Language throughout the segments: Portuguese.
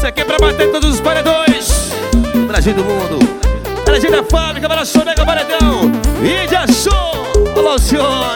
Isso aqui é pra bater todos os paredões Brasil do mundo. Brasil da fábrica, para show, mega paredão. E já show, alô, senhor.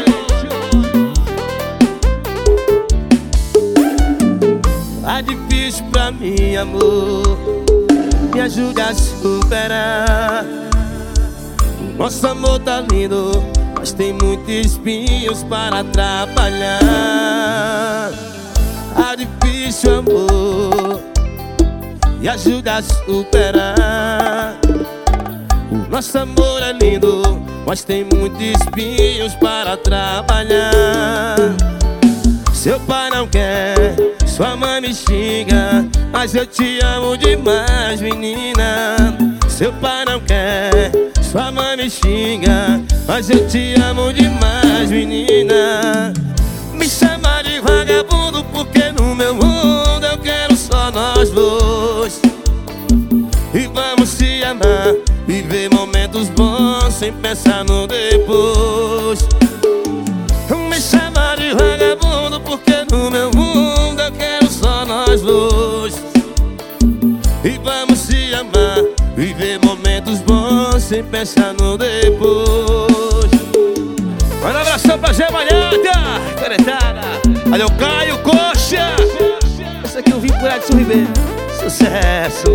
Tá difícil pra mim, amor, me ajude a superar. Nosso amor tá lindo, mas tem muitos espinhos para atrapalhar. Tá difícil, amor, me ajude a superar. O nosso amor é lindo, mas tem muitos espinhos para atrapalhar. Seu pai não quer, sua mãe me xinga, mas eu te amo demais, menina. Seu pai não quer, sua mãe me xinga, mas eu te amo demais, menina. Me chama de vagabundo porque no meu mundo eu quero só nós dois. E vamos se amar, viver momentos bons sem pensar no depois. Me chama de vagabundo porque no meu mundo eu quero só nós dois. E vamos se amar, viver momentos bons sem pensar no depois. Manda um abração pra Gê Malhada, caretada. Olha o Caio Coxa. Esse aqui eu vim por Edson Ribeiro. Sucesso.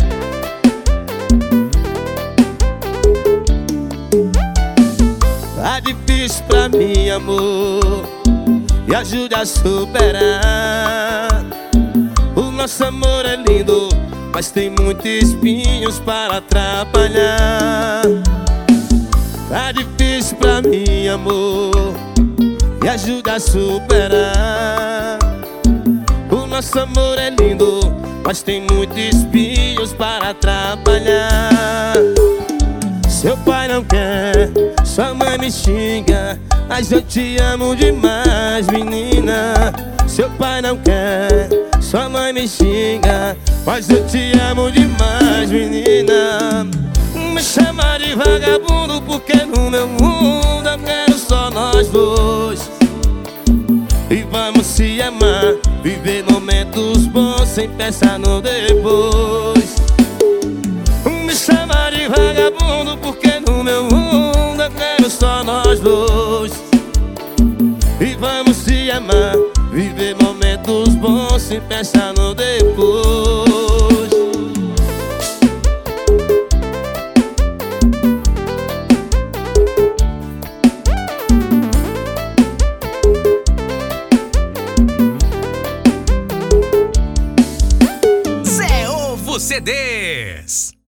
Tá difícil pra mim, amor, me ajude a superar. O nosso amor é lindo, mas tem muitos espinhos para atrapalhar. Tá difícil pra mim, amor, me ajude a superar. O nosso amor é lindo, mas tem muitos espinhos para atrapalhar. Seu pai não quer, sua mãe me xinga, mas eu te amo demais, menina. Seu pai não quer, sua mãe me xinga, mas eu te amo demais, menina. Me chama de vagabundo porque no meu mundo eu quero só nós dois. E vamos se amar, viver momentos bons sem pensar no depois. Me chama de vagabundo porque no meu mundo eu quero só nós dois. E vamos se amar, viver momentos bons sem pensar no depois. Zé Ovo CDs.